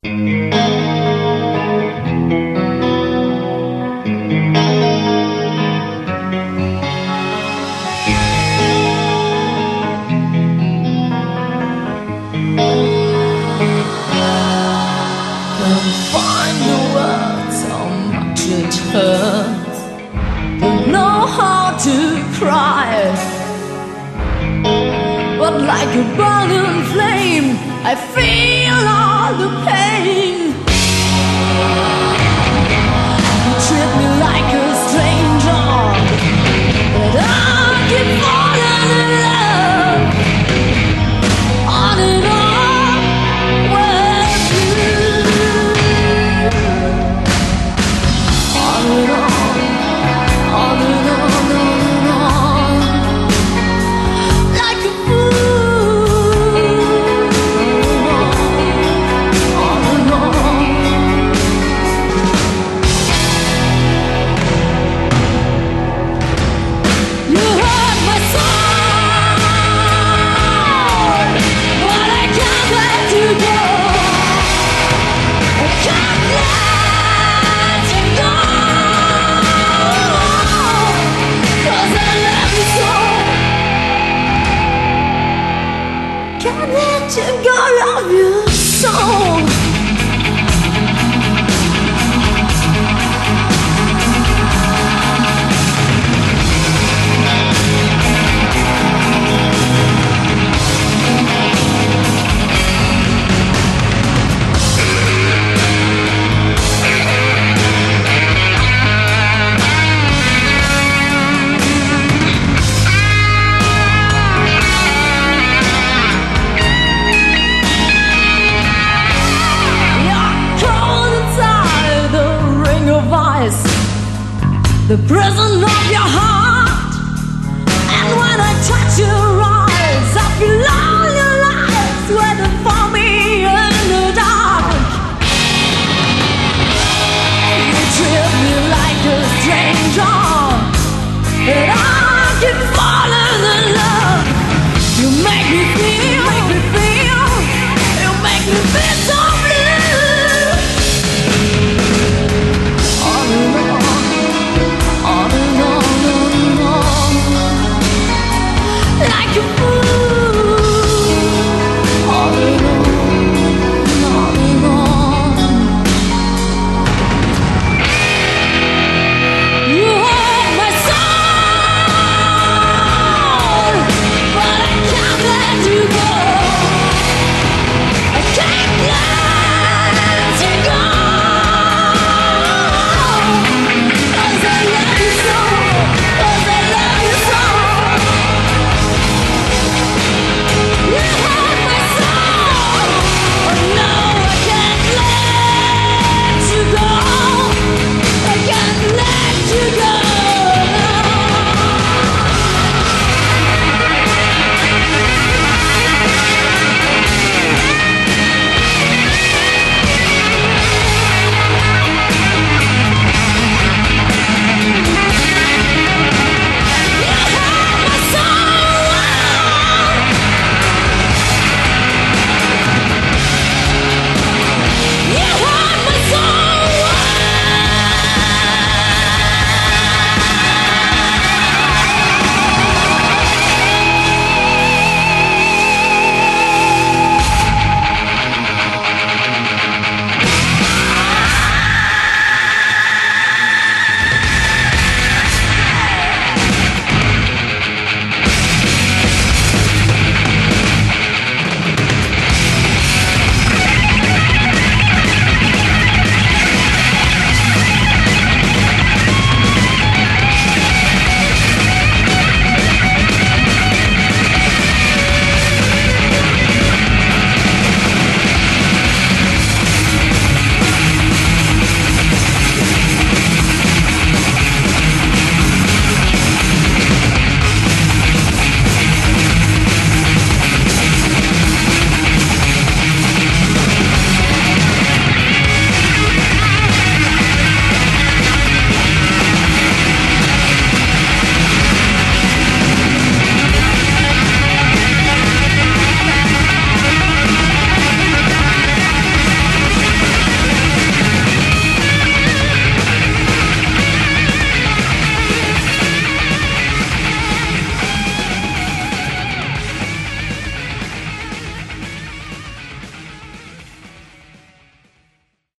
Find the words how much it hurts. Don't know how to cry, but like a burning flame, I feel all the pain. You treat me like a stranger, but I keep falling in love on and on with you. On and on, on and on, on and on, like a fool. On and on. You hurt my soul, but I can't let you go. I can't let you go, 'cause I love you so. Can't let you go, love you so. You're cold inside the ring of ice, the prison